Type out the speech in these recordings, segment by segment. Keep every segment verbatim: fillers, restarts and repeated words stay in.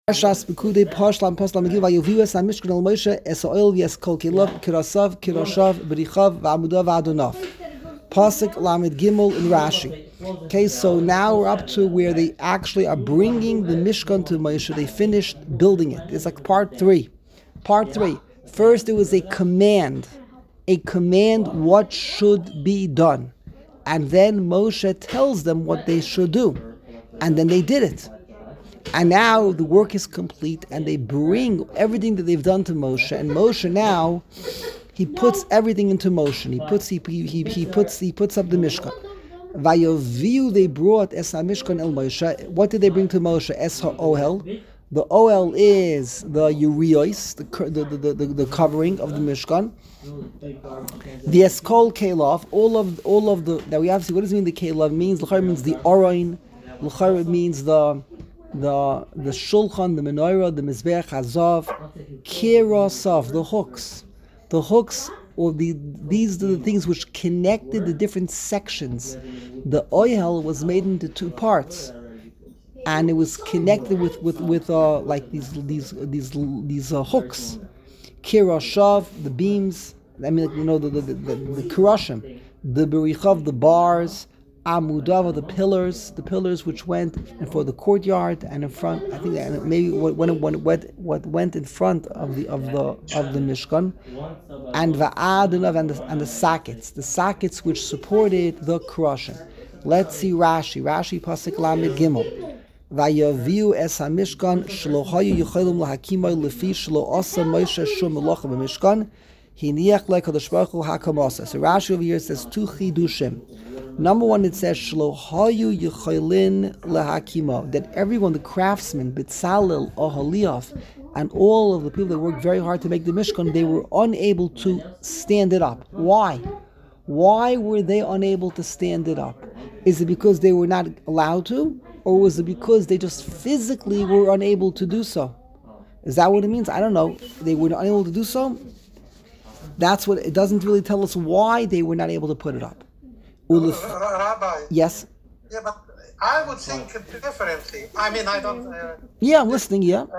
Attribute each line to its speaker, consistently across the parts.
Speaker 1: Parshas Pekude Pashlam Paslam Giva Yovius and Mishkan El Moshe Es Oil Yes Kol Kilov Kirasav Kirashav Berichav Va'amudav Adonav Pasuk Lamed Gimel in Rashi. Okay, so now we're up to where they actually are bringing the Mishkan to Moshe. They finished building it. It's like part three. Part three. First, there was a command, a command what should be done, and then Moshe tells them what they should do, and then they did it. And now the work is complete, and they bring everything that they've done to Moshe. And Moshe now, he puts everything into motion. He puts he he, he puts he puts up the Mishkan. Vayoviu, they brought Es HaMishkan El Moshe. What did they bring to Moshe? Es HaOhel. The Ohel is the Urios, the the, the the the covering of the Mishkan. The Eskol Kelov, all of all of the. Now we have to see what does it mean. The Kelov means L'char means the Orain. L'char means the. The the shulchan, the menorah, the mizbeach hazav, kirasav, the hooks, the hooks, or the these are the things which connected the different sections. The oil was made into two parts, and it was connected with with with uh, like these these these these uh, hooks, kirashav, the beams. I mean, you know, the the the, the, the kirashim, the berichav, the bars. Amudava, the pillars, the pillars which went for the courtyard and in front. I think that maybe when it, when it went, what went in front of the of the of the Mishkan, and va'adanav and the and the sockets, the sockets which supported the crushing. Let's see Rashi. Rashi pasuk lamed gimel. Vayaviu es hamishkan shlo hayu yichaylim lahakimay lefi shlo asa Moshe shum melacha b'mishkan hiniach leKadosh Baruch Hu hakamasa. So Rashi over here says two chidushim. Number one, it says Shlohayu Yechaylin Lehakimo, that everyone, the craftsmen, Bitzalel, Oholiov, and all of the people that worked very hard to make the Mishkan, they were unable to stand it up. Why? Why were they unable to stand it up? Is it because they were not allowed to, or was it because they just physically were unable to do so? Is that what it means? I don't know. They were unable to do so. That's what it doesn't really tell us why they were not able to put it up.
Speaker 2: Uluf. Rabbi.
Speaker 1: Yes.
Speaker 2: Yeah, but I would think differently. I mean, I don't. Uh,
Speaker 1: yeah, I'm listening. Yeah.
Speaker 2: Uh,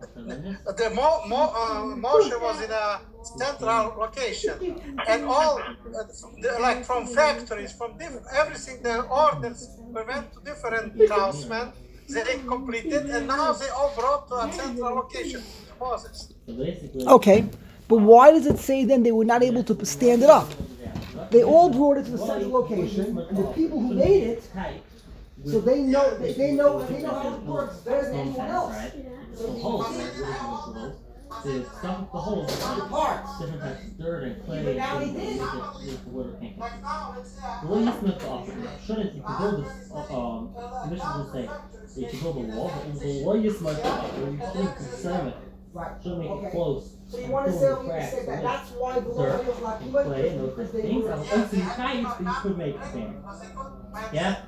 Speaker 2: the Mo, Mo, uh, Moshe was in a central location, and all, uh, the, like from factories, from diff- everything, the orders went to different craftsmen. They completed, and now they all brought to a central location. Moses.
Speaker 1: Okay, but why does it say then they were not able to stand it up? They all brought it to the central location, and the people who made it, so they know they, they know they know how it works better than anyone else. So
Speaker 3: the holes, the some the holes, different parts, different types of dirt and clay.
Speaker 1: But now he did.
Speaker 3: The water came. The way you smith the offer, shouldn't you could build this? Um, the mission will say that you could build a wall, but the way you smith the offer, you still conserve it.
Speaker 1: Right.
Speaker 3: Should make
Speaker 1: Okay.
Speaker 3: it close.
Speaker 1: So you want to say, you say that that's why the Lord was like
Speaker 3: and clay and those kinds of things. And once you tie it, you could make it stand. Yeah.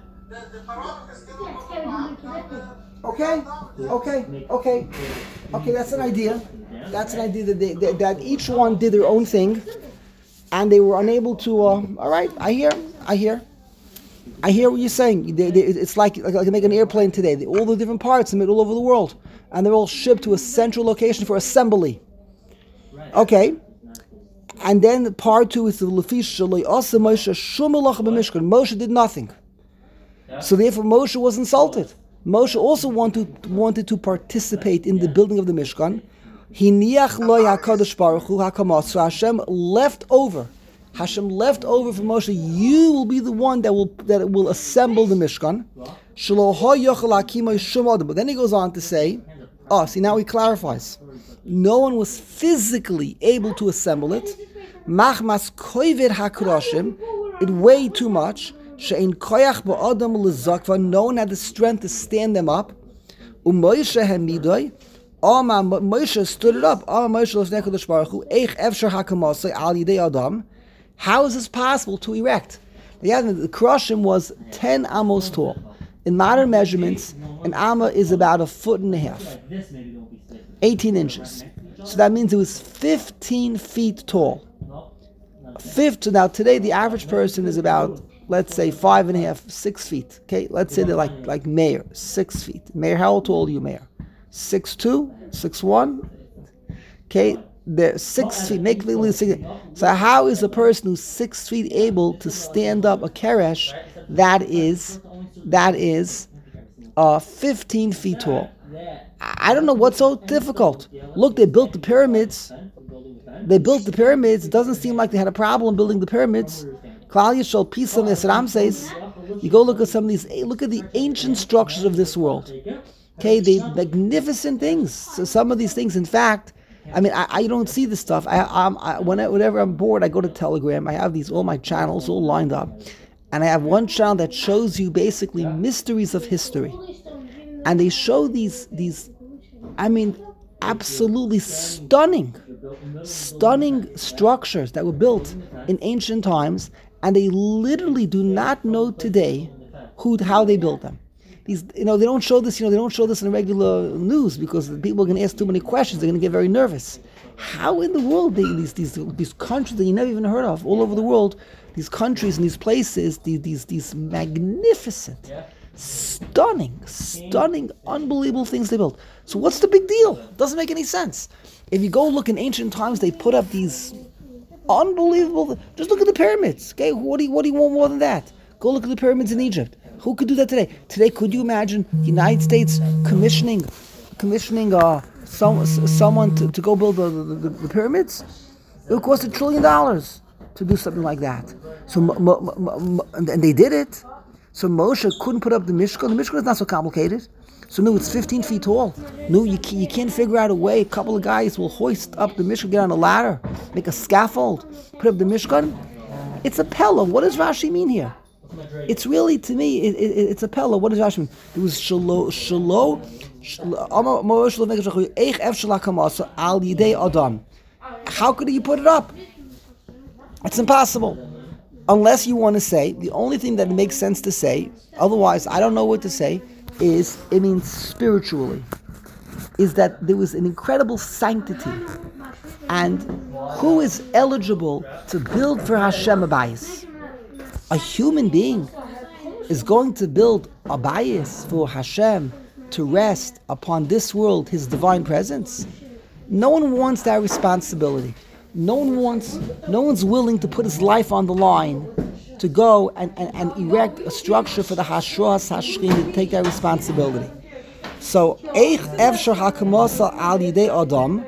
Speaker 1: Okay, okay, okay, okay. That's an idea. That's an idea that they, they, that each one did their own thing, and they were unable to. Uh, all right, I hear, I hear, I hear what you're saying. They, they, it's like like, like make an airplane today. They, all the different parts are made all over the world, and they're all shipped to a central location for assembly. Okay, and then part two is the Lefish Shaloi Asa Moshe Shum Melacha b'Mishkan. Moshe did nothing, so therefore Moshe was insulted. Moshe also wanted wanted to participate in the building of the Mishkan. Hiniach lo HaKadosh Baruch Hu hakamas. So Hashem left over. Hashem left over for Moshe. You will be the one that will that will assemble the Mishkan. Shelo ha yochel hakimay shum adam. But then he goes on to say, oh, see now he clarifies. No one was physically able to assemble it. Machmas koiver hakrashim. It weighed too much. She'in koyach ba'adam lezakva. No one had the strength to stand them up. U'Moshe hamidoy. Ama Moshe stood it up. Ama Moshe l'fnei Kadosh Baruch Hu. Eich efshar hakamasei al yidei adam. How is this possible to erect? The krashim was ten amos tall. In modern measurements, an amma is about a foot and a half. eighteen inches. So that means it was fifteen feet tall. Fifth, now today the average person is about, let's say, five and a half, six feet. Okay, let's say they're like like Meir, six feet. Meir, how tall are you, Meir? six two, six one. Okay, they're six feet. Make me six. So how is a person who's six feet able to stand up a keresh that is that is uh, fifteen feet tall? I don't know what's so difficult. Look, they built the pyramids. They built the pyramids. It doesn't seem like they had a problem building the pyramids. Klal Yisrael, Pisam Ramses. You go look at some of these. Look at the ancient structures of this world. Okay, they magnificent things. So some of these things, in fact, I mean, I, I don't see this stuff. I, I'm, I, whenever, whenever I'm bored, I go to Telegram. I have these all my channels all lined up, and I have one channel that shows you basically mysteries of history, and they show these these, I mean, absolutely stunning, stunning structures that were built in ancient times, and they literally do not know today who how they built them. These, you know, they don't show this. You know, they don't show this in the regular news because people are going to ask too many questions. They're going to get very nervous. How in the world they, these these these countries that you never even heard of all over the world, these countries and these places, these these these magnificent, stunning, stunning, unbelievable things they built. So what's the big deal? Doesn't make any sense. If you go look in ancient times, they put up these unbelievable. Just look at the pyramids. Okay, what do you what do you want more than that? Go look at the pyramids in Egypt. Who could do that today? Today, could you imagine the United States commissioning, commissioning uh, some, someone to, to go build the, the, the pyramids? It would cost a trillion dollars to do something like that. So, mo, mo, mo, and they did it. So Moshe couldn't put up the Mishkan. The Mishkan is not so complicated. So no, it's fifteen feet tall. No, you can't, you can't figure out a way. A couple of guys will hoist up the Mishkan, get on a ladder, make a scaffold, put up the Mishkan. It's a pillow. What does Rashi mean here? It's really, to me, it, it, it's a pella. What does Rashi mean? It was shalo, shalo, shalo. How could you put it up? It's impossible. Unless you want to say, the only thing that makes sense to say, otherwise I don't know what to say, is, it means spiritually, is that there was an incredible sanctity. And who is eligible to build for Hashem a bayis? A human being is going to build a bayis for Hashem to rest upon this world, His divine presence. No one wants that responsibility. No one wants, no one's willing to put his life on the line to go and, and, and erect a structure for the Hashras Hashchina to take that responsibility. So, Eich Efshar Hakamasa Al Yidei Adam.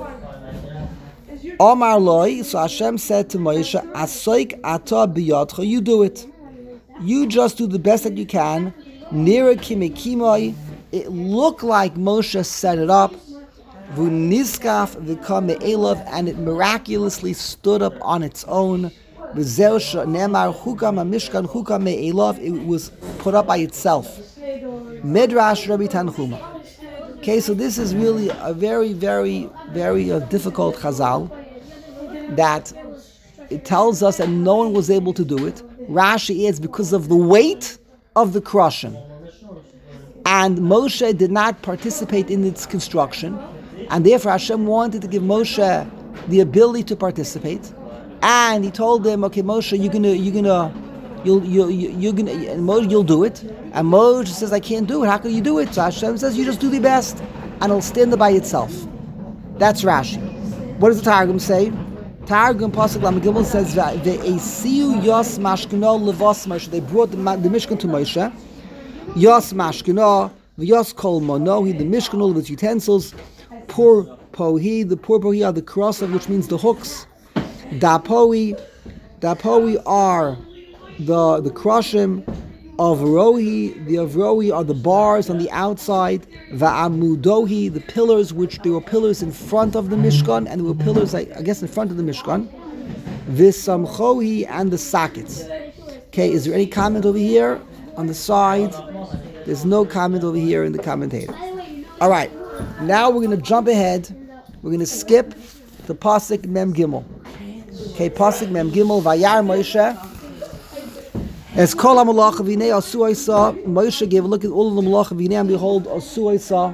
Speaker 1: Omar Loi, so Hashem said to Moshe, Asoik ata biyadcha, you do it. You just do the best that you can. Nira kimekimai, it looked like Moshe set it up. Vuniskaf v'kam me'elav, and it miraculously stood up on its own. V'zeu she'nemar chukam ha'mishkan chukam me'elav, it was put up by itself. Midrash Rabbi Tanchuma. Okay, so this is really a very, very, very uh, difficult chazal, that it tells us that no one was able to do it. Rashi adds, because of the weight of the crushing. And Moshe did not participate in its construction, and therefore Hashem wanted to give Moshe the ability to participate. And He told him, okay, Moshe, you're gonna, you're gonna, you'll, you, you, you're gonna, Moshe, you'll do it. And Moshe says, I can't do it. How can you do it? So Hashem says, you just do the best, and it'll stand there by itself. That's Rashi. What does the Targum say? Targum Pasuk Lamed Gimel says, "Ve'esiu yos mashkino levos Moshe." They brought the, the Mishkan to Moshe. Yos mashkino, v'yos kol monohi, the Mishkan, all of its utensils. Pur pohi, the pur pohi are the crossover, which means the hooks. Dapoi, dapoi are the the crushim. Avrohi, the Avrohi are the bars on the outside. Va'amudohi, the pillars, which there were pillars in front of the Mishkan, and there were pillars, I, I guess, in front of the Mishkan. V'samchohi, and the sockets. Okay, is there any comment over here on the side? There's no comment over here in the commentator. All right, now we're going to jump ahead. We're going to skip the Pasuk Mem Gimel. Okay, Pasuk Mem Gimel, Vayar Moshe. As Kol HaMalach V'nei Asu Isa, Moshe gave a look at all of the Malach V'nei, and behold, Asu Isa.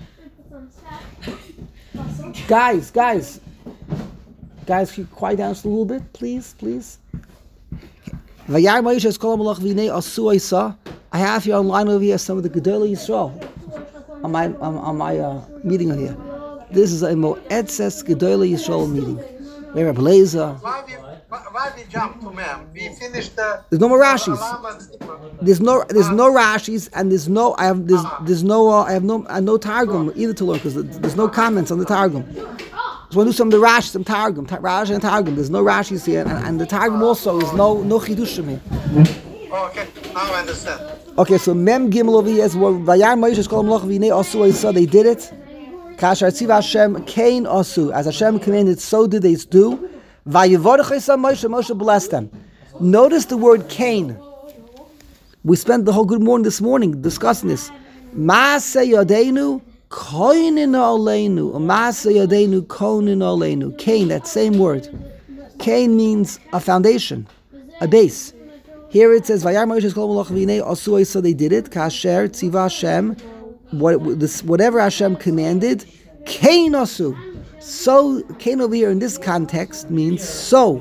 Speaker 1: Guys, guys, guys, can you quiet down just a little bit, please, please? Vayar Moshe as Kol HaMalach V'nei Asu Isa. I have here online over here some of the Gedolei Yisrael. on my on, on my uh, meeting here. This is a Moetzes Gedoyle Yisrael meeting. We have a blazer.
Speaker 2: Why we, why we jump to mem? We finished the.
Speaker 1: There's no more Rashis. There's no there's no Rashis and there's no I have there's there's no uh, I have no uh, no Targum either to learn because there's no comments on the Targum. So we'll do some of the Rashi, some Targum, ta- Rashi and Targum. There's no Rashis here, and, and the Targum also is no no Chidushim here.
Speaker 2: Okay, now I understand.
Speaker 1: Okay, so Mem Gimel over here is what Vayar Moshe Kol Melach V'nei Asu. So they did it. Kasher Tziv Hashem Kain Asu. As Hashem commanded, so did they do. Vayevorach Esam Moshe. Moshe blessed them. Notice the word Kain. We spent the whole good morning this morning discussing this. Maaseh Yadeinu Koinin Aleinu. Maaseh Yadeinu Koinin Aleinu. Kain, that same word. Kain means a foundation, a base. Here it says, "Vayar Moshe Kol Melach V'nei Asu." So they did it. Kasher Tziva Hashem, what this whatever Hashem commanded, Kain Asu. So Kain over here in this context means so.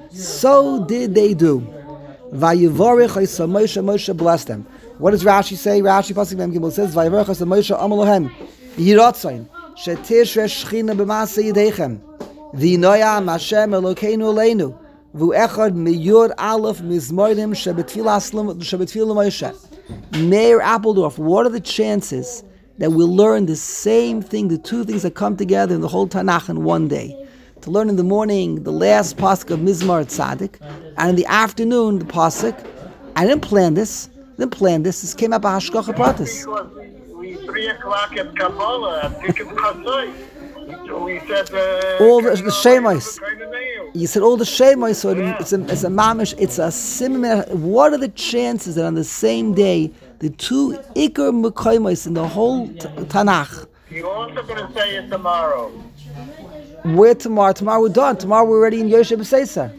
Speaker 1: So did they do. Vayevorech Esa Moshe. Moshe blessed them. What does Rashi say? Rashi Pasuk Mem Gimel says, "Vayevorech Esa Moshe Amalohem Yiratzayin Shetishre Shechina B'Maaseh Yedechem V'Inoyam Hashem Elokeinu Aleinu." V'echad miyur aleph mizmorim shebetfilah Moshe. Meir Appledorf, what are the chances that we'll learn the same thing, the two things that come together in the whole Tanakh in one day? To learn in the morning the last pasuk of Mizmar Tzaddik, and in the afternoon the pasuk. I didn't plan this. I didn't plan this. This came up by Hashgacha Pratis.
Speaker 4: We three o'clock at Kabbalah at Tikkun Chasai. We said uh,
Speaker 1: all the, the Shemais. You said all the Shemais, so yeah. it's a it's a mamish, it's a similar. What are the chances that on the same day the two Iker Mekoimos in the whole t- Tanakh?
Speaker 4: You're also going to say it tomorrow.
Speaker 1: Where tomorrow? Tomorrow we're done. Tomorrow we're already in Yoshe B'Seisa.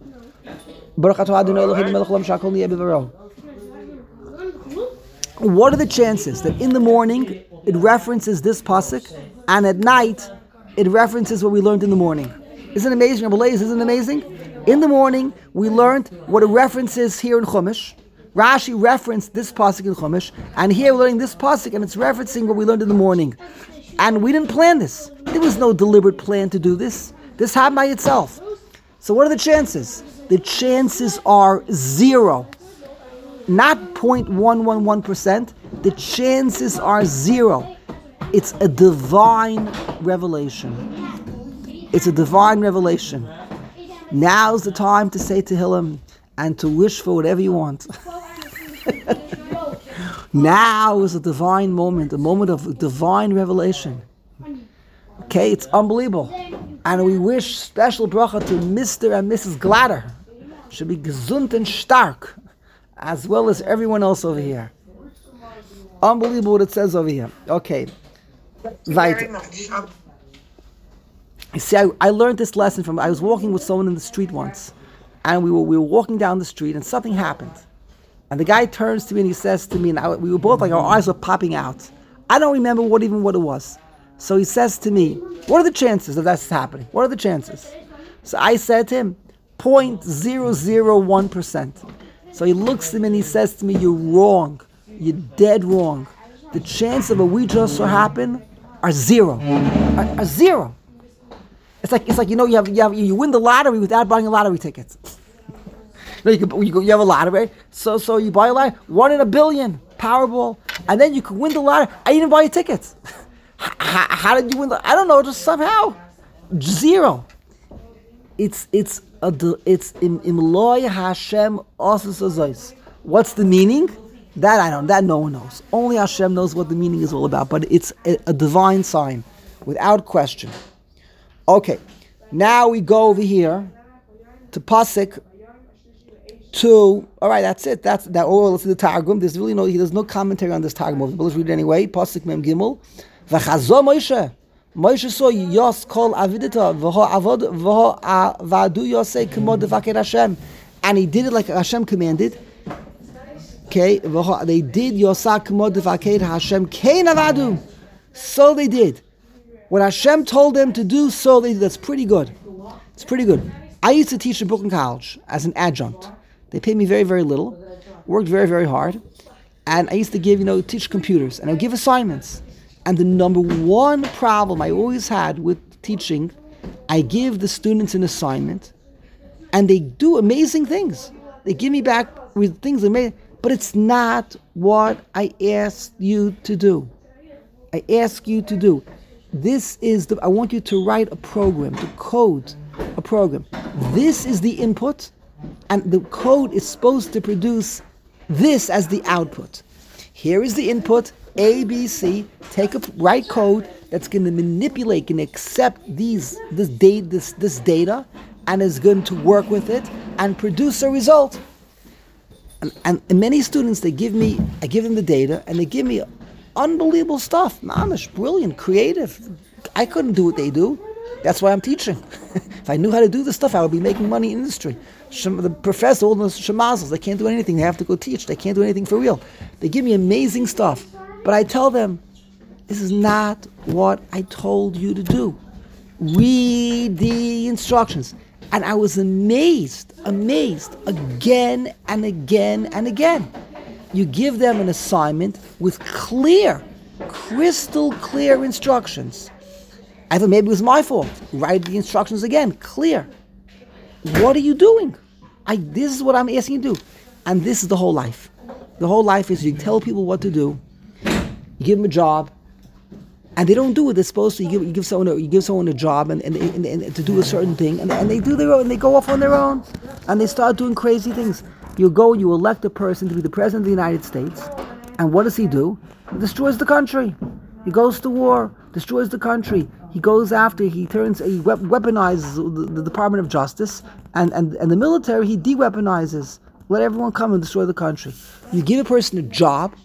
Speaker 1: Baruch atah Adonai Eloheinu melech haolam shakol niyeh b'varo. What are the chances that in the morning it references this pasuk, and at night it references what we learned in the morning? Isn't it amazing? Isn't it amazing? In the morning we learned what it references here in Chumash. Rashi referenced this pasuk in Chumash, and here we're learning this pasuk, and it's referencing what we learned in the morning. And we didn't plan this. There was no deliberate plan to do this. This happened by itself. So what are the chances? The chances are zero. Not zero point one one one percent. The chances are zero. It's a divine revelation. It's a divine revelation. Now's the time to say Tehillim and to wish for whatever you want. Now is a divine moment, a moment of divine revelation. Okay, it's unbelievable. And we wish special bracha to Mister and Missus Glatter. Should be gesund and stark, as well as everyone else over here. Unbelievable what it says over here. Okay.
Speaker 4: Very much.
Speaker 1: You see, I, I learned this lesson from, I was walking with someone in the street once, and we were we were walking down the street, and something happened. And the guy turns to me and he says to me, and I, we were both like, our eyes were popping out. I don't remember what even what it was. So he says to me, what are the chances of that's happening? What are the chances? So I said to him, zero point zero zero one percent. So he looks at me and he says to me, you're wrong. You're dead wrong. The chance of what we just saw happen are zero. Are, are zero. It's like it's like you know you have you have you win the lottery without buying a lottery ticket. You, know, you, can, you, go, you have a lottery, so so you buy a lottery, one in a billion, Powerball, and then you can win the lottery. I didn't buy a ticket. how, how did you win the? I don't know, just somehow zero. It's it's a it's im imloy Hashem osas. What's the meaning? That I don't. That no one knows. Only Hashem knows what the meaning is all about. But it's a, a divine sign, without question. Okay, now we go over here to pasuk two. All right, that's it. That's that. Oh, let's see the Targum. There's really no. There's no commentary on this Targum, but let's read it anyway. Pasuk Mem Gimel. V'chazo Moshe. Moshe saw Yos Kol Avidita v'ho Avod v'ho Avadu Yosei K'mod Devaker Hashem, and he did it like Hashem commanded. Okay, they did Yosa K'mod Devaker Hashem Kein Avadu. So they did. What Hashem told them to do, so they did. That's pretty good. It's pretty good. I used to teach in Brooklyn College as an adjunct. They paid me very, very little. Worked very, very hard. And I used to give, you know, teach computers. And I would give assignments. And the number one problem I always had with teaching, I give the students an assignment, and they do amazing things. They give me back with things amazing, but it's not what I asked you to do. I ask you to do. This is the, I want you to write a program, to code a program. This is the input, and the code is supposed to produce this as the output. Here is the input, A, B, C. Take a write code that's going to manipulate, going to accept these this data, this this data, and is going to work with it and produce a result. And, and, and many students, they give me, I give them the data, and they give me unbelievable stuff. Mamish, brilliant, creative. I couldn't do what they do. That's why I'm teaching. If I knew how to do this stuff, I would be making money in industry. The professor, all those shemazels, they can't do anything. They have to go teach. They can't do anything for real. They give me amazing stuff. But I tell them, this is not what I told you to do. Read the instructions. And I was amazed, amazed, again and again and again. You give them an assignment with clear, crystal clear instructions. I thought maybe it was my fault. Write the instructions again, clear. What are you doing? I, this is what I'm asking you to do. And this is the whole life. The whole life is you tell people what to do. You give them a job, and they don't do what they're supposed to. You give, you give someone a, you give someone a job and, and, and, and to do a certain thing, and, and they do their own. And they go off on their own, and they start doing crazy things. You go, you elect a person to be the president of the United States, and what does he do? He destroys the country. He goes to war, destroys the country. He goes after, he turns, he weaponizes the, the Department of Justice, and, and, and the military, he de-weaponizes. Let everyone come and destroy the country. You give a person a job,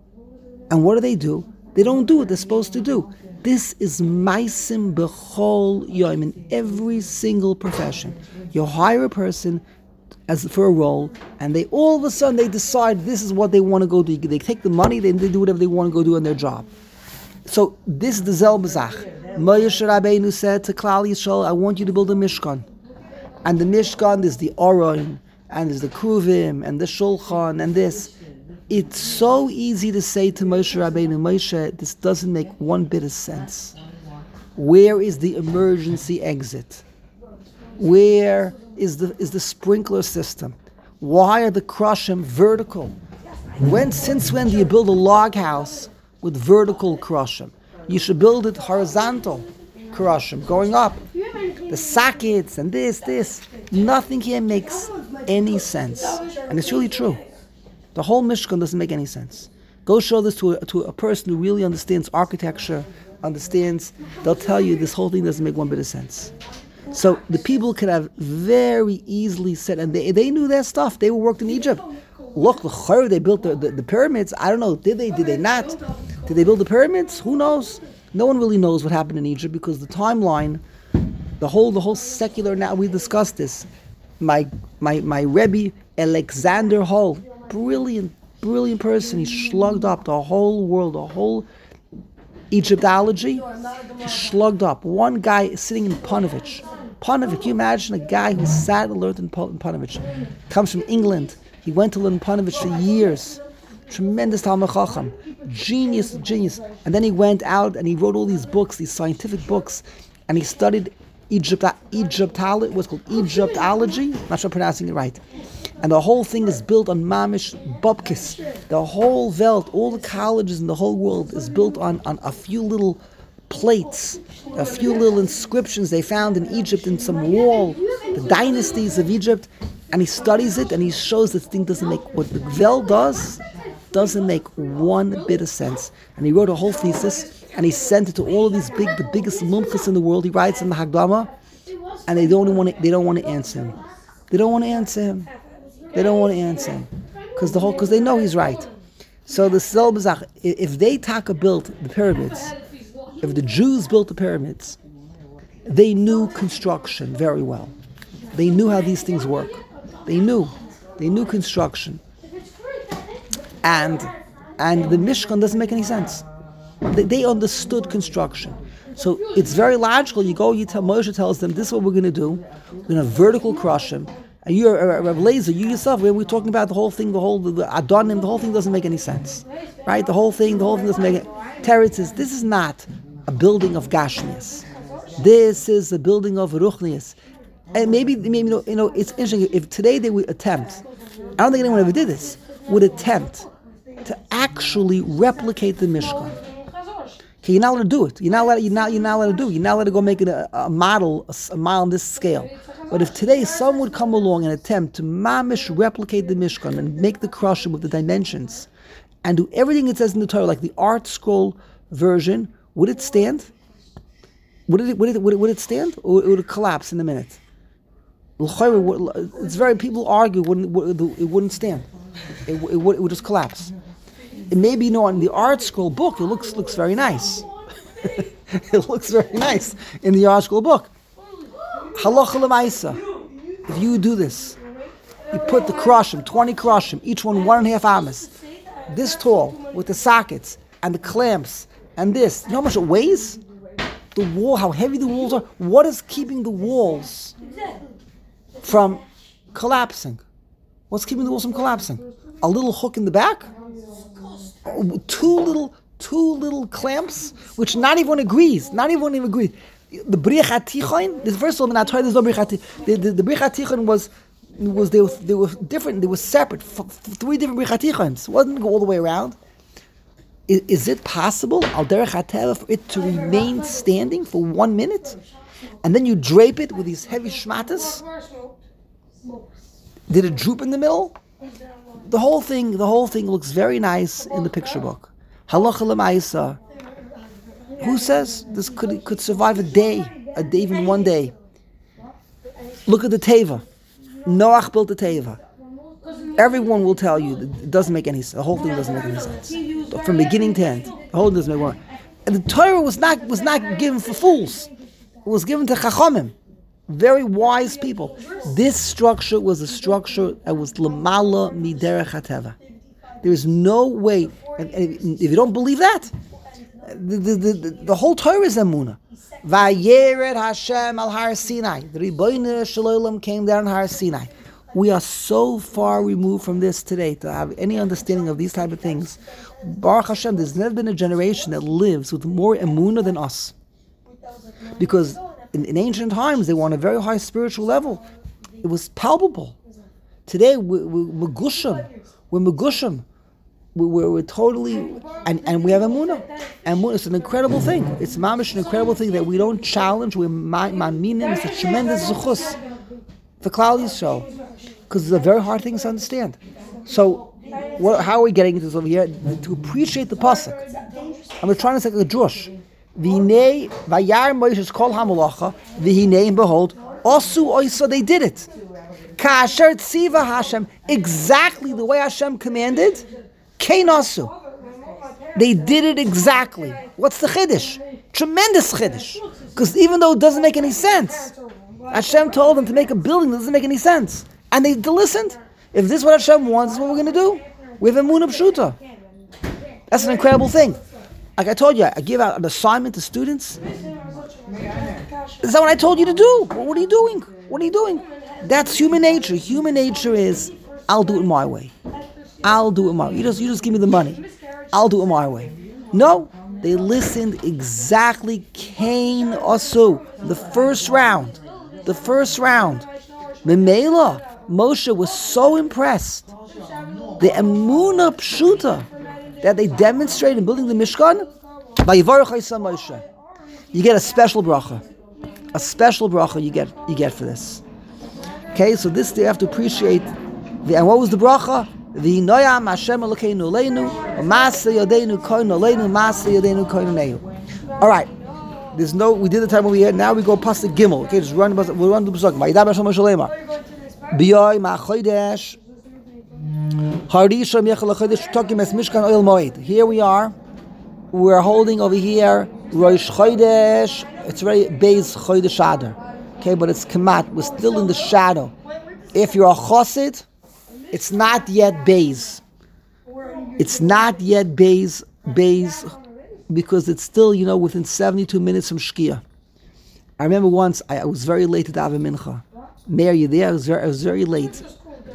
Speaker 1: and what do they do? They don't do what they're supposed to do. This is maisim b'chol yom, in every single profession. You hire a person as for a role, and they all of a sudden they decide this is what they want to go do. They take the money, they, they do whatever they want to go do on their job. So this is the Zel Bezach. Moshe Rabbeinu said to Klal Yisrael, I want you to build a Mishkan. And the Mishkan is the Aron, and there's the Kruvim, and the Shulchan, and this. It's so easy to say to Moshe Rabbeinu, Moshe, this doesn't make one bit of sense. Where is the emergency exit? Where is the is the sprinkler system? Why are the krushim vertical? When since when do you build a log house with vertical krushim? You should build it horizontal krushim, going up. The sockets and this, this. Nothing here makes any sense. And it's really true. The whole Mishkan doesn't make any sense. Go show this to a, to a person who really understands architecture, understands, they'll tell you this whole thing doesn't make one bit of sense. So the people could have very easily said, and they they knew their stuff. They were worked in Egypt. Look, the they built the, the, the pyramids. I don't know, did they, did they not? Did they build the pyramids? Who knows? No one really knows what happened in Egypt because the timeline, the whole the whole secular, now we discussed this. My my my Rebbe, Alexander Hall, brilliant, brilliant person. He slugged up the whole world, the whole Egyptology. He slugged up. One guy sitting in Panovich. Panovich, can you imagine a guy who sat and learned in Panovich? Comes from England. He went to learn in Panovich for years. Tremendous Talmud Chacham. Genius, genius. And then he went out and he wrote all these books, these scientific books, and he studied Egypt, Egyptology, what's called Egyptology. I'm not sure I'm pronouncing it right. And the whole thing is built on Mamish Bubkis. The whole Welt, all the colleges in the whole world is built on, on a few little plates, a few little inscriptions they found in Egypt in some wall, the dynasties of Egypt. And he studies it and he shows this thing doesn't make, what the Welt does, doesn't make one bit of sense. And he wrote a whole thesis and he sent it to all of these big, the biggest mumchas in the world. He writes in the Hagdama, and they don't want to, they don't want to answer him. They don't want to answer him. They don't want to answer him because the whole because they know he's right. So the Zel Bezach, if they Taka built the pyramids, if the Jews built the pyramids, they knew construction very well. They knew how these things work. They knew, they knew construction, and and the Mishkan doesn't make any sense. They, they understood construction, so it's very logical. You go, you tell Moshe tells them, this is what we're going to do. We're going to vertical crush him. And you're a Rav Lazer, you yourself, when we're talking about the whole thing, the whole, the, the Adonim, the whole thing doesn't make any sense. Right? The whole thing, the whole thing doesn't make it. Teretz is, this is not a building of Gashmias. This is a building of Ruchnias. And maybe, maybe you know, you know, it's interesting, if today they would attempt, I don't think anyone ever did this, would attempt to actually replicate the Mishkan. Okay, you're not allowed to do it. You're not allowed, you're not, you're not allowed to do it. You're not allowed to go make it a, a model, a, a model on this scale. But if today someone would come along and attempt to mamish replicate the Mishkan and make the Krushim with the dimensions and do everything it says in the Torah, like the Art Scroll version, would it stand? Would it, would it, would it, would it stand? Or would it collapse in a minute? It's very, people argue it wouldn't, it wouldn't stand. It, it, would, it would just collapse. It maybe, you know, on the Art Scroll book, it looks looks very nice. It looks very nice in the Art Scroll book. Halacha l'maisa. If you do this, you put the krushim, twenty krushim, each one one and a half amas, this tall, with the sockets and the clamps and this. You know how much it weighs? The wall, how heavy the walls are. What is keeping the walls from collapsing? What's keeping the walls from collapsing? A little hook in the back? Two little, two little clamps, which not everyone agrees. Not everyone even agrees. The Brich HaTichon, this first of all, not there's no Brich HaTichon. The, the, the Brich HaTichon was, was they, were, they were different, they were separate. F- f- three different Brich HaTichons. It wasn't go all the way around. Is, is it possible, Al Derech HaTeva, for it to remain standing for one minute? And then you drape it with these heavy shmatas? Did it droop in the middle? The whole thing, the whole thing looks very nice in the picture book. Halacha l'maisa. Who says this could could survive a day, a day, even one day? Look at the Teva. Noach built the Teva. Everyone will tell you that it doesn't make any sense. The whole thing doesn't make any sense. From beginning to end, the whole thing doesn't make one. And the Torah was not was not given for fools. It was given to Chachamim, very wise people. This structure was a structure that was lamala miderech hateva. There is no way. And if you don't believe that, the the, the, the whole Torah is emunah. Vayered Hashem al Har Sinai. The Ribono Shel Olam came down Har Sinai. We are so far removed from this today to have any understanding of these type of things. Baruch Hashem, there's never been a generation that lives with more emunah than us. Because in, in ancient times, they were on a very high spiritual level. It was palpable. Today, we, we, we're megushim. We're megushim. We, we're, we're totally, and, and we have emunah. Emunah is an incredible thing. It's mamish, an incredible thing that we don't challenge. We're ma'aminim. It's a tremendous zuchus for Klal Yisrael, because it's a very hard thing to understand. So, what, how are we getting into this over here? To appreciate the pasuk. And we're trying to say a drush. V'hinei vayar Moshe kol hamalacha v'hinei, and behold, osu oisa, they did it. Ka'asher tziva Hashem, exactly the way Hashem commanded. Kein osu, they did it exactly. What's the chiddush? Tremendous chiddush. Because even though it doesn't make any sense, Hashem told them to make a building that doesn't make any sense, and they listened. If this is what Hashem wants, this is what we're going to do. We have emunah pshuta. That's an incredible thing. Like I told you, I give out an assignment to students. Is that what I told you to do? Well, what are you doing? What are you doing? That's human nature. Human nature is, I'll do it my way. I'll do it my way. You just, you just give me the money. I'll do it my way. No, they listened exactly. Cain Osu, the first round. The first round. Memela, Moshe was so impressed. The emunah pshuta that they demonstrated in building the Mishkan, you get a special bracha. A special bracha you get you get for this. Okay, so this they have to appreciate. The, and what was the bracha? The Noyam Hashem Elokeinu Leinu, Ma'aseh Yodeinu Koinu Leinu, Ma'aseh Yodeinu Koinu Neu. All right. There's no. We did the time over here. Now we go past the Gimel. Okay, just run. We'll run the pasuk. Vayidam Hashem Moshe Lema. B'yoy ma'chodesh. Here we are. We're holding over here Rosh Chodesh. It's very Beis Chodesh Adar. Okay, but it's Kamat. We're still in the shadow. If you're a Chosid, it's not yet Beis. It's not yet Beis, Beis, because it's still, you know, within seventy-two minutes from Shkia. I remember once I, I was very late at Ave Mincha. Mayor, you there? I was very, I was very late.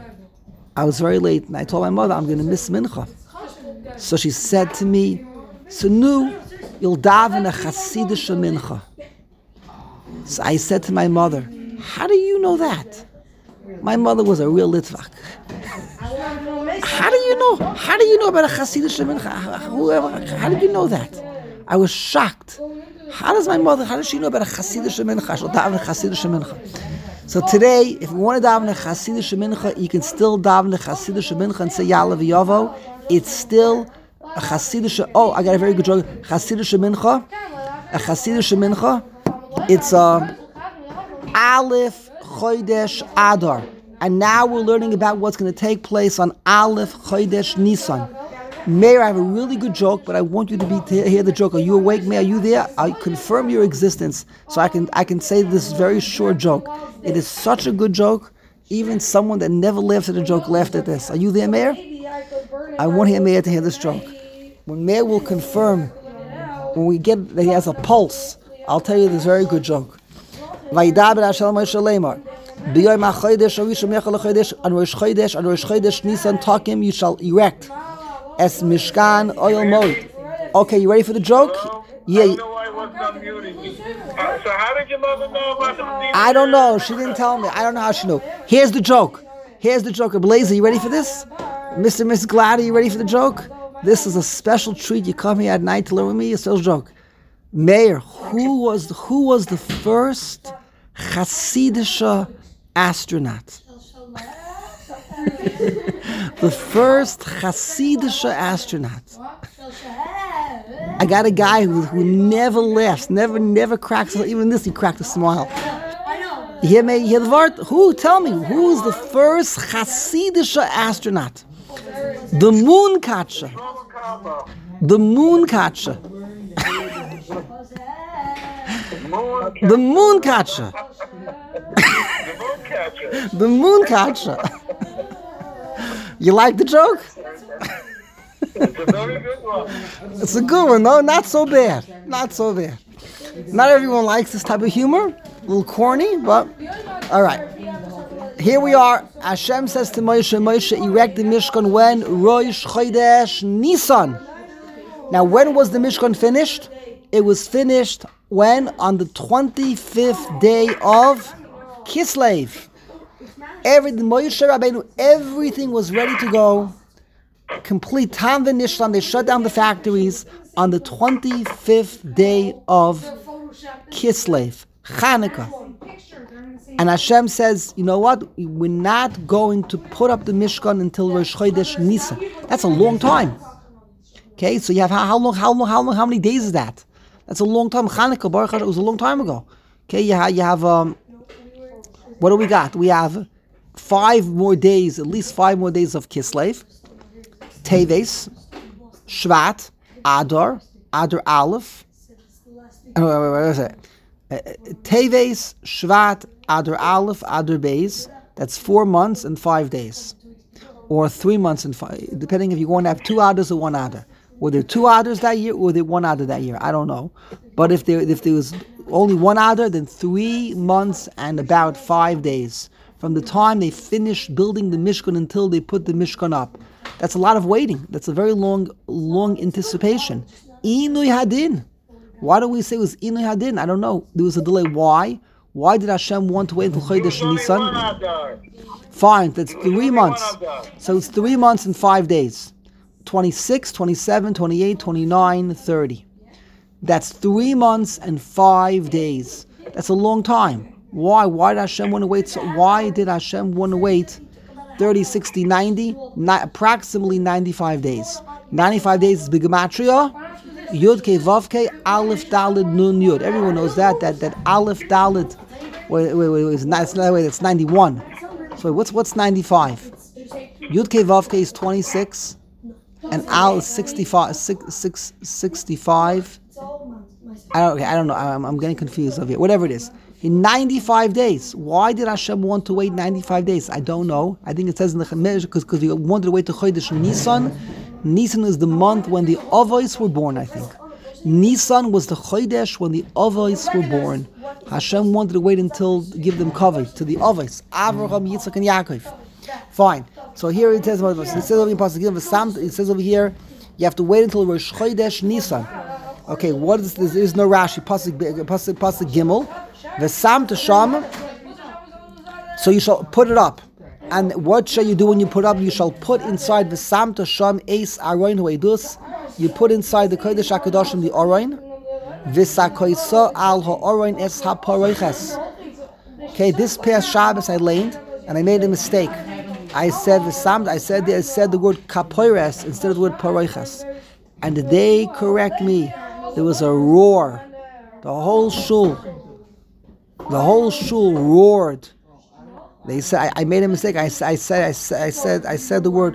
Speaker 1: I was very late, and I told my mother I'm going to miss Mincha. So she said to me, So nu, you'll daven a Hasidische mincha. So I said to my mother, how do you know that? My mother was a real Litvak. How do you know? How do you know about a Hasidische mincha? How, how did you know that? I was shocked. How does my mother, how does she know about a Hasidische mincha? She'll daven a Hasidische mincha. So today, if you want to daven a Hasidische mincha, you can still daven a Hasidische mincha and say Ya'aleh V'yavo. It's still a Hasidische, oh, I got a very good joke. Hasidische mincha, a Hasidische mincha, it's a Aleph Chodesh Adar. And now we're learning about what's going to take place on Aleph Chodesh Nisan. Mayor, I have a really good joke, but I want you to be to hear the joke. Are you awake, Mayor? Are you there? I confirm your existence, so I can I can say this very short joke. It is such a good joke. Even someone that never laughed at a joke laughed at this. Are you there, Mayor? I want him, Mayor, to hear this joke. When Mayor will confirm, when we get that he has a pulse, I'll tell you this very good joke. Vaydaber Hashem Moshe Lemar. B'yom hachodesh harishon mechal hachodesh on Rosh Chodesh on Rosh Chodesh Nisan Takim you shall erect es mishkan oil mode. Okay, you ready for the joke?
Speaker 4: Hello?
Speaker 1: Yeah.
Speaker 4: I don't know why I wasn't unmuting me. Uh, so how did your mother know about the
Speaker 1: I don't know. She didn't tell me. I don't know how she knew. Here's the joke. Here's the joke. Blazer, you ready for this? Mister and Missus Glad, you ready for the joke? This is a special treat. You come here at night to learn with me. A special joke. Mayor, who was the, who was the first Hasidische astronaut? The first Hasidische astronaut. I got a guy who, who never laughs, never, never cracks. Even this, he cracked a smile. You hear me? You hear the word? Who? Tell me. Who's the first Hasidische astronaut? The moon catcher. The moon catcher. The moon catcher. The moon catcher. You like the joke?
Speaker 4: It's a very good one.
Speaker 1: It's a good one, no? Not so bad. Not so bad. Not everyone likes this type of humor. A little corny, but all right. Here we are. Hashem says to Moshe, Moshe, erect the Mishkan when? Rosh Chodesh Nisan. Now, when was the Mishkan finished? It was finished when? On the twenty-fifth day of Kislev. Every, Moshe Rabbeinu, everything was ready to go. Complete Tam v'Nishlan. They shut down the factories on the twenty-fifth day of Kislev, Chanukah. And Hashem says, you know what? We're not going to put up the Mishkan until Rosh Chodesh Nisan. That's a long time. Okay, so you have how, how long? How long? How long? How many days is that? That's a long time. Chanukah, Baruch Hashem, it was a long time ago. Okay, you have, you have um, what do we got? We have five more days, at least five more days of Kislev. Teves, Shvat, Adar, Adar Aleph. Oh, wait, wait, wait, wait, wait. Uh, Teves, Shvat, Adar Aleph, Adar Beis. That's four months and five days. Or three months and five, depending if you're going to have two Adars or one Adar. Were there two Adars that year or were there one Adar that year? I don't know. But if there if there was only one Adar, then three months and about five days. From the time they finished building the Mishkan until they put the Mishkan up. That's a lot of waiting. That's a very long, long anticipation. Inui Hadin. Why do we say it was Inui Hadin? I don't know. There was a delay. Why? Why did Hashem want to wait until Chodesh Nisan? Fine, that's three months. So it's three months and five days. twenty-six, twenty-seven, twenty-eight, twenty-nine, thirty. That's three months and five days. That's a long time. Why? Why did Hashem want to wait? So why did Hashem want to wait thirty, sixty, ninety? Ni- approximately ninety-five days. ninety-five days is Bigamatria. Yud Ke Vav Ke Aleph Dalid Nun Yud. Everyone knows that. That that Aleph Dalid. Wait, wait, wait. It's not. It's not wait, it's ninety-one. So wait, what's what's ninety-five? Yud Ke Vav Ke is twenty-six, and Al is sixty-five. Six, six, sixty-five. I don't. Okay, I don't know. I'm, I'm getting confused over here. Whatever it is. In ninety-five days. Why did Hashem want to wait ninety-five days? I don't know. I think it says in the Chamesh because because we wanted to wait to Chodesh Nisan. Nisan is the month when the Avos were born, I think. Nisan was the Chodesh when the Avos were born. Hashem wanted to wait until give them kavod to the Avos, Avraham, Yitzchak, and Yaakov. Fine. So here it says, it says over here, it says over here, You have to wait until Rosh Chodesh Nisan. Okay, what is this? There is no Rashi. Pasuk Pasuk Pasuk Gimel. V'sam tasham. So you shall put it up. And what shall you do when you put up? You shall put inside the Sam Tasham Eis Aroin Huedus. You put inside the Kodesh HaKadoshim the Aroin. V'sakoisa al ha'Aroin es ha'paroiches. Okay, this past Shabbos I leaned and I made a mistake. I said the Sam. I said I said the word kapoires instead of the word paroiches, and they correct me. There was a roar. The whole shul, the whole shul roared. They said I, I made a mistake. I, I said I said I said I said the word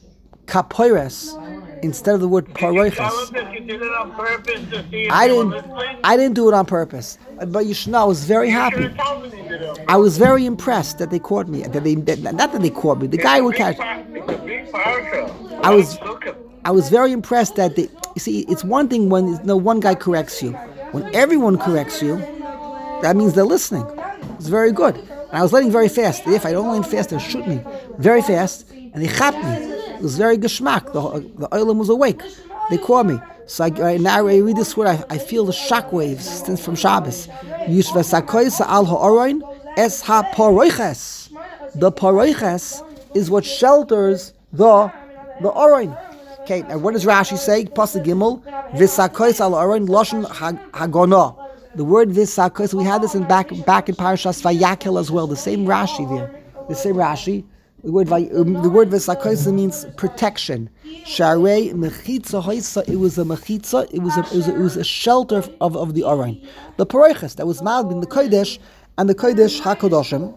Speaker 1: kapoires instead of the word paroiches.
Speaker 4: You did it on purpose to see if
Speaker 1: I
Speaker 4: they were
Speaker 1: didn't.
Speaker 4: listening?
Speaker 1: I didn't do it on purpose. But you should know, I was very
Speaker 4: You
Speaker 1: happy.
Speaker 4: should have told me you did it.
Speaker 1: I was very impressed that they caught me. That they that, not that they caught me. The guy would catch.
Speaker 4: It's a big parsha.
Speaker 1: I was-
Speaker 4: Look at-
Speaker 1: I was very impressed that they. You see, it's one thing when you know, one guy corrects you. When everyone corrects you, that means they're listening. It's very good. And I was letting very fast. If I don't learn fast, they'll shoot me very fast, and they chapped me. It was very geschmack. The the oilam was awake. They caught me. So I, right now I read this word. I, I feel the shock waves since from Shabbos. Yishvasakoisa al ha'oroin es ha'paroiches. The paroiches is what shelters the the oroin. Okay, now what does Rashi say? Pasuk Gimel, V'sakois al oroin lashon hagona. The word V'sakois, we had this in back back in Parashas Vayakel as well. The same Rashi there. The same Rashi. The word um, the word V'sakois means protection. Sharei mechitza hoisa. It was a mechitza. It was a it was a, it was a shelter of, of the oroin. The paroiches that was mad in the Kodesh and the Kodesh Hakodoshim.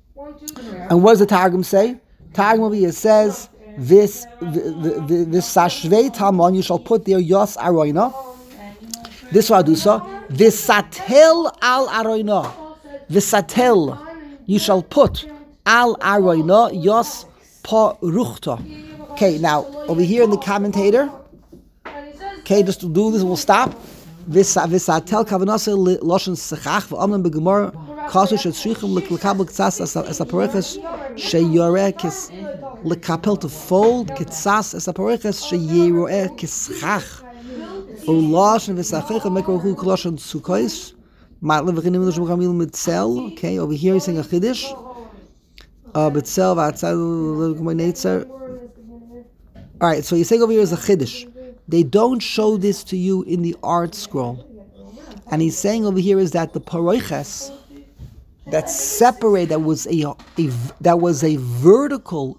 Speaker 1: And what does the Targum say? Targum over here says, "This this sashvei tamon, you shall put there yos aroina." This vadusa, visatel al aroina, visatel, you shall put al aroina yos paruchta. Okay, now over here in the commentator. Okay, just to do this, we'll stop. Visatel kavanasa loshen sechach v'amnan begemor. Kasu shetzrichim lekabel ktsas as a pareches sheyore kis lekapel to fold ktsas as a pareches sheyore kischach ulash and v'sachich mekro hu koloshen sukais matlev v'chinim losh v'chamil mitzel. Okay, over here he's saying a chiddush. Uh, mitzel v'atzal l'kumanetzer. All right, so he's saying over here is a chiddush. They don't show this to you in the art scroll, and he's saying over here is that the paroiches that separate that was a, a that was a vertical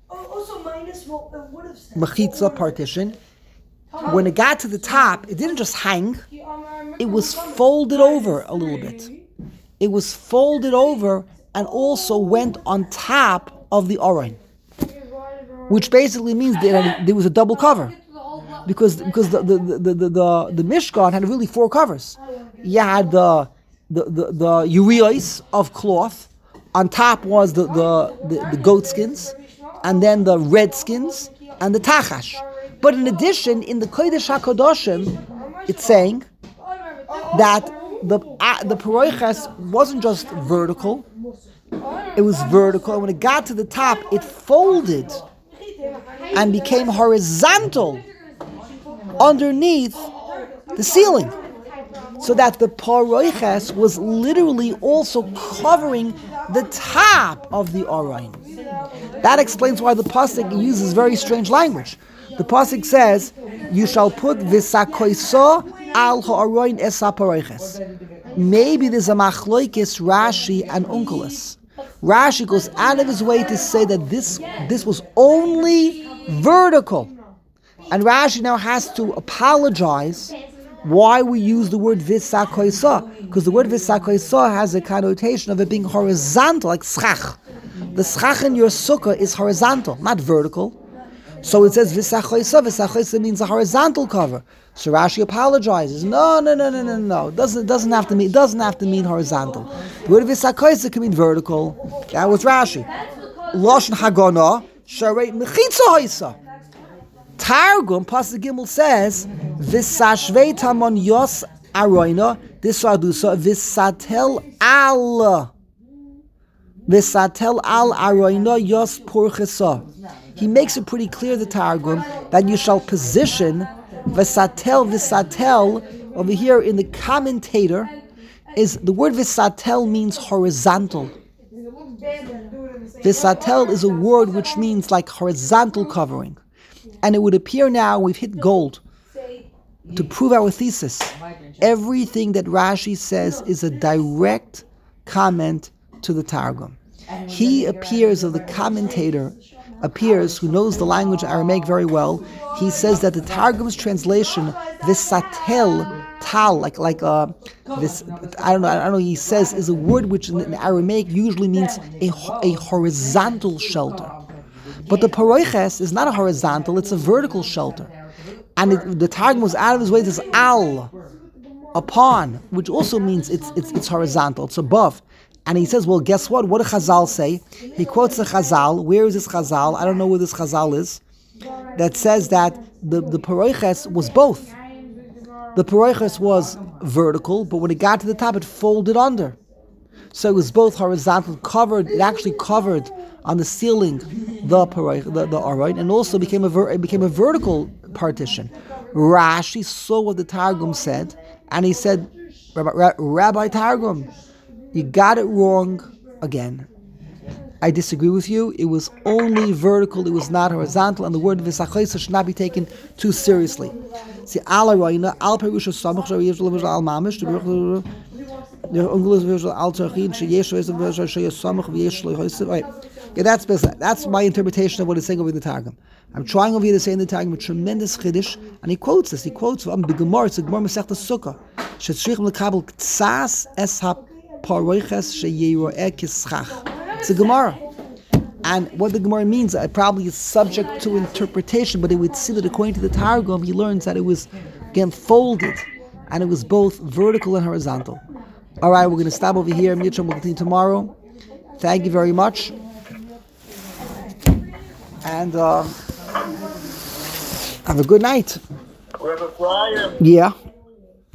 Speaker 1: mechitza partition. When it got to the top, it didn't just hang; it was folded over a little bit. It was folded over and also went on top of the oroin, which basically means that there was a double cover, because because the the the the, the, the Mishkan had really four covers. You had the the the, the urios of cloth. On top was the the, the the goat skins, and then the red skins and the tachash. But in addition, in the Kodesh HaKadoshim, it's saying that the uh, the paroiches wasn't just vertical; it was vertical, and when it got to the top, it folded and became horizontal underneath the ceiling, so that the paroiches was literally also covering the top of the oroin. That explains why the pasuk uses very strange language. The pasuk says, "You shall put v'sakoisa al ha'oroin es ha'paroiches." Maybe there's a machloikis Rashi and Onkelos. Rashi goes out of his way to say that this this was only vertical, and Rashi now has to apologize why we use the word v'sakoisa, because the word v'sakoisa has a connotation of it being horizontal, like schach. The schach in your sukkah is horizontal, not vertical. So it says v'sachoisa. V'sachoisa means a horizontal cover. So Rashi apologizes. No, no, no, no, no, no. It doesn't doesn't have to mean doesn't have to mean horizontal. The word v'sachoisa can mean vertical. That was Rashi. Lashon hagana sharei mechitza hoisa. Targum Pasuk Gimel says v'sashvei tamon yos aroina. This sadusa v'satel al V'satel al aroina yos porchesa. He makes it pretty clear, the Targum, that you shall position v'satel v'satel over here in the commentator. Is the word v'satel means horizontal. V'satel is a word which means like horizontal covering, and it would appear now we've hit gold to prove our thesis. Everything that Rashi says is a direct comment to the Targum. He appears, of the commentator appears, who knows the language Aramaic very well. He says that the Targum's translation, v'satel, tal, like like uh, this, I don't know, I don't know. He says is a word which in, in Aramaic usually means a a horizontal shelter, but the paroiches is not a horizontal; it's a vertical shelter, and it, the Targum was out of his way to say al, upon, which also means it's it's it's horizontal, it's above. And he says, well, guess what? What did Chazal say? He quotes the Chazal. Where is this Chazal? I don't know where this Chazal is. That says that the, the Paroiches was both. The Paroiches was vertical, but when it got to the top, it folded under. So it was both horizontal, covered, it actually covered on the ceiling the Paroich, the, the Aroin, and also became a, ver, it became a vertical partition. Rashi saw what the Targum said, and he said, Rabbi, Rabbi Targum, you got it wrong again. I disagree with you. It was only vertical, it was not horizontal, and the word v'sachoisa should not be taken too seriously. See, al aroina, al perusha samach, sheyesh levush al mamish, al tzarchin, sheyesh sheyesh samach, v'yesh lehoisa. Right. Yeah, that's that's my interpretation of what he's saying over in the Targum. I'm trying over here to say in the Targum a tremendous chiddush, and he quotes this. He quotes from the Gemara. It's the Gemara Masechta Sukkah. Shetzrichim lekabel ktsas es ha paroiches sheyeroeh kischach. It's a Gemara. And what the Gemara means, it probably is subject to interpretation, but it would see that according to the Targum, he learns that it was, again, folded, and it was both vertical and horizontal. All right, we're going to stop over here. Mitchell will continue tomorrow. Thank you very much. And uh, have a good night.
Speaker 4: Rabbi Brian.
Speaker 1: Yeah.